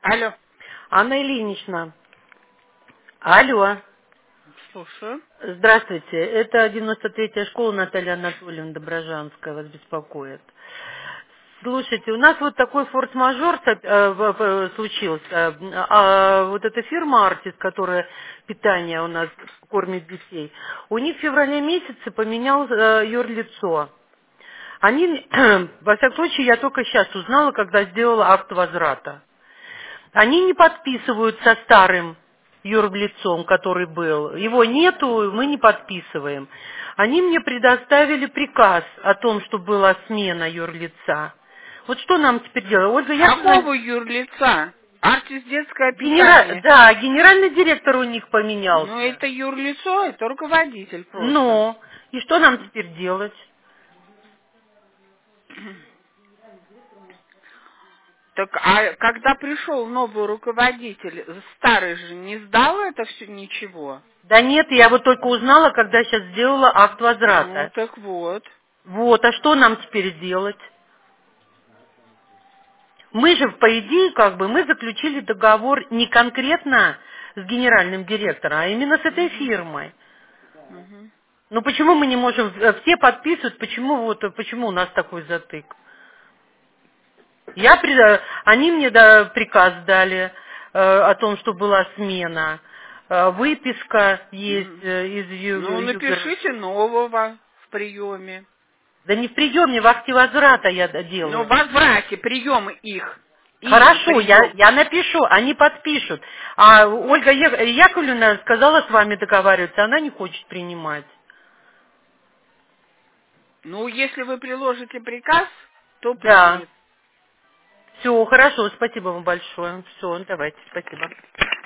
Алло. Анна Ильинична, алло, Слушаю. здравствуйте, это 93-я школа Наталья Анатольевна Доброжанская вас беспокоит. Слушайте, у нас вот такой форс-мажор случился. Вот эта фирма «Артис», которая питание у нас кормит детей, у них в феврале месяце поменял юрлицо. Они, во всяком случае, я только сейчас узнала, когда сделала акт возврата. Они не подписывают со старым юрлицом, который был. Его нету, мы не подписываем. Они мне предоставили приказ о том, что была смена юрлица. Вот что нам теперь делать? Ольга Яковлевна, Какого юрлица? Артис детское питание. да, генеральный директор у них Ну, поменялся. это юрлицо, это руководитель просто. Но, и что нам теперь делать? Так, а когда пришел новый руководитель, старый же не сдал это все ничего? Да нет, я вот только узнала, когда сейчас сделала акт Ну, возврата. так вот. Вот, а что нам теперь делать? Мы же, по идее, мы заключили договор не конкретно с генеральным директором, а именно с этой Мгм, фирмой. мгм. Ну почему мы не можем, все подписывают, почему у нас такой затык? Они мне приказ дали о том, что была смена, выписка есть Мгм. из Ну, Югер. напишите нового в приеме. Да не в приеме, в акте возврата я Ну, в делаю. возврате прием их. Их Хорошо, прием. я напишу, они подпишут. А Ольга Яковлевна сказала с вами договариваться, она не хочет принимать. Ну, если вы приложите приказ, то Да. примет. Все, хорошо, спасибо вам большое. Все, давайте, спасибо.